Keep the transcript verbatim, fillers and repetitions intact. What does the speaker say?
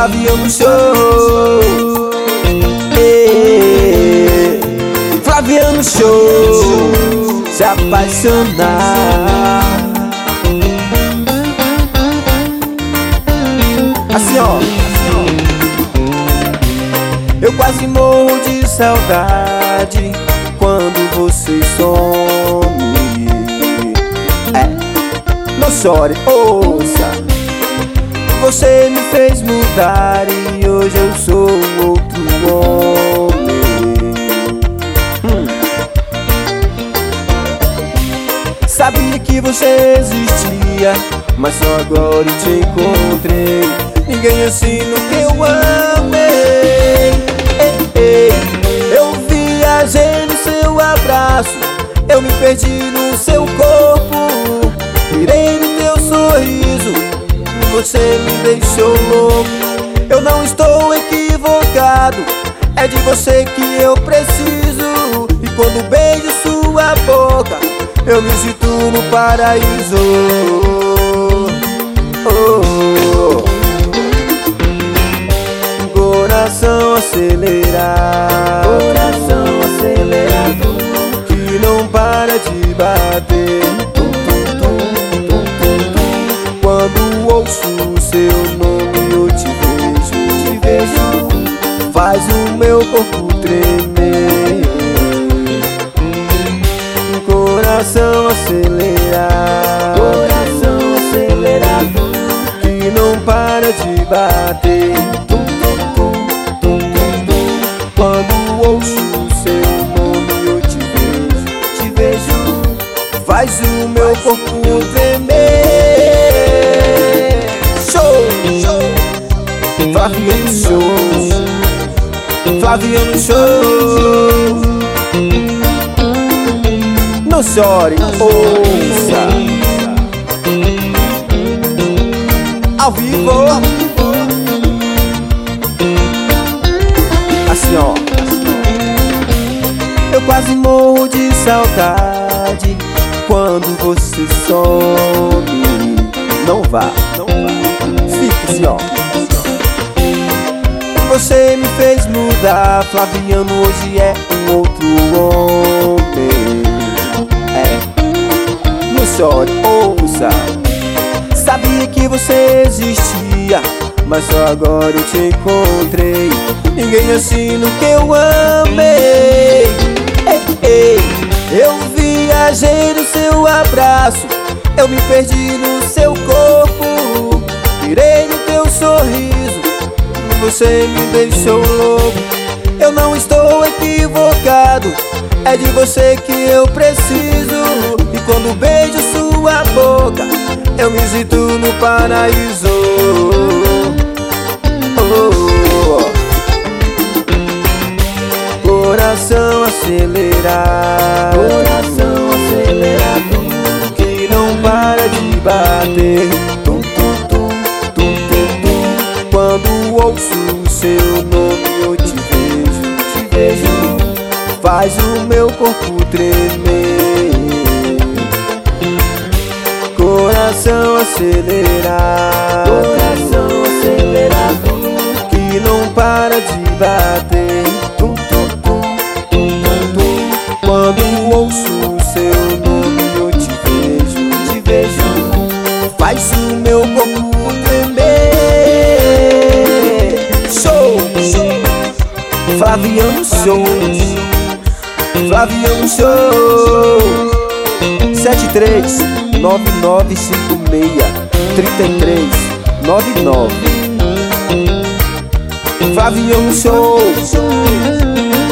Flaviano Show. Ei, Flaviano Show. Se apaixonar. Assim ó, eu quase morro de saudade quando você some. É, não chore, ouça. Você me fez mudar e hoje eu sou outro homem. hum. Sabia que você existia, mas só agora eu te encontrei. Ninguém assim no que eu amei. Ei, ei. Eu viajei no seu abraço, eu me perdi no seu corpo, virei no teu sorriso, você me deixou louco. Eu não estou equivocado, é de você que eu preciso. E quando beijo sua boca, eu me sinto no paraíso. oh, oh. Coração acelerado, coração acelerado, que não para de bater. Tum, tum, tum, tum, tum, tum. Quando ouço o seu nome eu te vejo, te vejo, faz o meu corpo tremer. Coração acelerado, coração acelerado, que não para de bater. Quando ouço o seu nome eu te vejo, te vejo, faz o meu corpo tremer. Show, show, Flaviano Show, Flaviano Show. Não chore, ouça. Ao vivo. Assim ó, eu quase morro de saudade quando você some. Não vá, não vá, fica assim ó. Você me fez mudar, Flaviano hoje é um outro homem. É, não chore, ouça. Sabia que você existia, mas só agora eu te encontrei. Ninguém assim no que eu amei. Ei, ei. Eu viajei no seu abraço, eu me perdi no seu corpo, virei no teu sorriso, você me deixou louco. Eu não estou equivocado, é de você que eu preciso. E quando beijo sua boca, eu me sinto no paraíso. oh. Coração acelerado, coração acelerado, que não para de bater. Tum, tum, tum, tum, tum, tum. Quando ouço o seu nome eu te vejo, te vejo, faz o meu corpo tremer. Coração acelerado, coração acelerado, que não para de bater. Tum, tum, tum, tum, tum, tum. Quando ouço o seu nome eu te vejo, te vejo, faz o meu corpo tremer. Show, show, Flaviano Show, Flaviano Show. Sete três nove nove cinco seis três três nove nove. Flaviano Show.